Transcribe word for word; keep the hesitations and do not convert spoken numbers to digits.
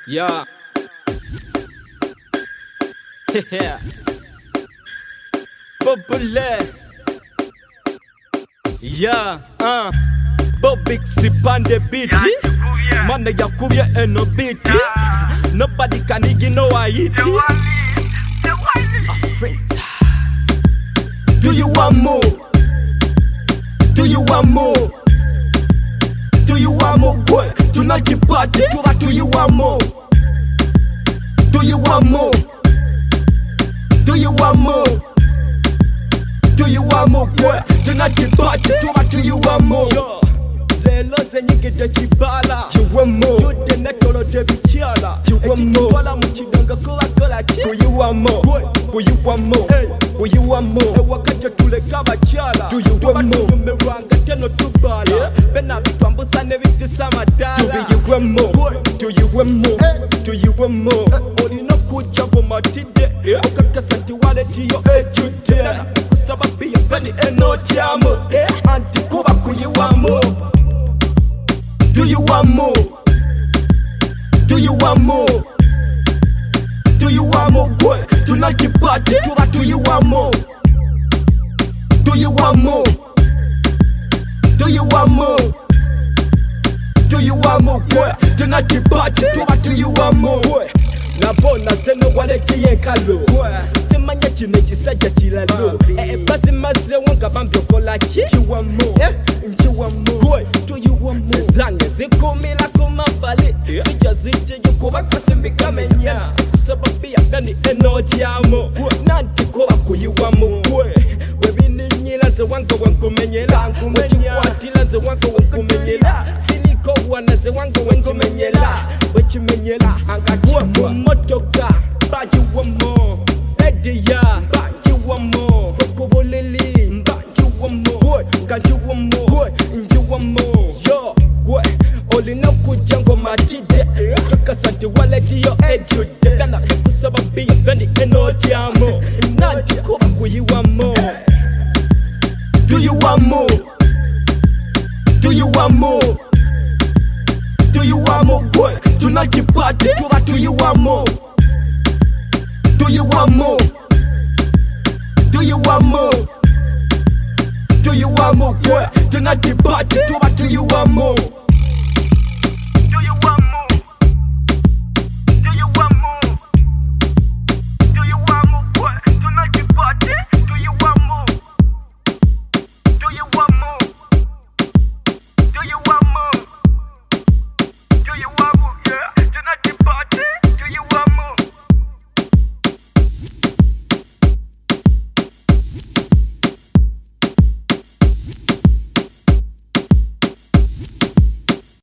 Yeah. Yeah. Populaire. Yeah. Uh. Bobik sipan the beat. Man ya kubya eno beat. Nobody can ignore it. Do you want more? Do you want more? Do you want more? Boy, tonight you party. Do you want more? Do you want more? Do you want more? Do you want more? Boy, tonight you party. Do you want more? Lelo zenyigide chibala chiwemo yude netolo de bichala chiwemo twala muchidanga kola kola chi do you want more? Do you want more? Do you want more? E wakati tuleka bachala do you want more? Mmeranga teno tubala bena bitwambusa ne bitisama dala do you want more? Do you want more? Do you want more? Olino kuja bomatide okakasanti wale tiyo ejude kusababia beni eno tiamo anti kuba kuyiwa more. Do you want more? Do you want more? Do you want more? Boy, tonight you party. Do you want more? Do you want more? Do you want more? Do you want more? Boy, tonight you party. Do you want more? Boy, na bona zeno wale kiye kalo. Semanya chine chisaja chilalo. Eh basi maze wonka bambyo kola chi. You want more? You want more? Boy, do you want more? Zange zikumila kumabali Sija zije yukuba kasimbi kamenya Kusababia nani eno tiamo Nanti kuwa kuyiwamo Webini nyila ze wanko wankumenyela Wachikwatila ze wanko wankumenyela Siniko wana ze wanko wankumenyela Wachimenyela Angachimu motoka Baji wamo Ediya Baji wamo Kokobolili Baji wamo Kanji wamo Nji wamo Yo Olina kujango matide Kakasanti wale tiyo ejude Dana kusababia vendi eno tiamo Nanti kuba kuyiwa mo Do you want more? Do you want more? Do you want more? Boy, tonight you party. Do you want more? Do you want more? Do you want more? Do you want more? Boy, tonight you party. Do you want more?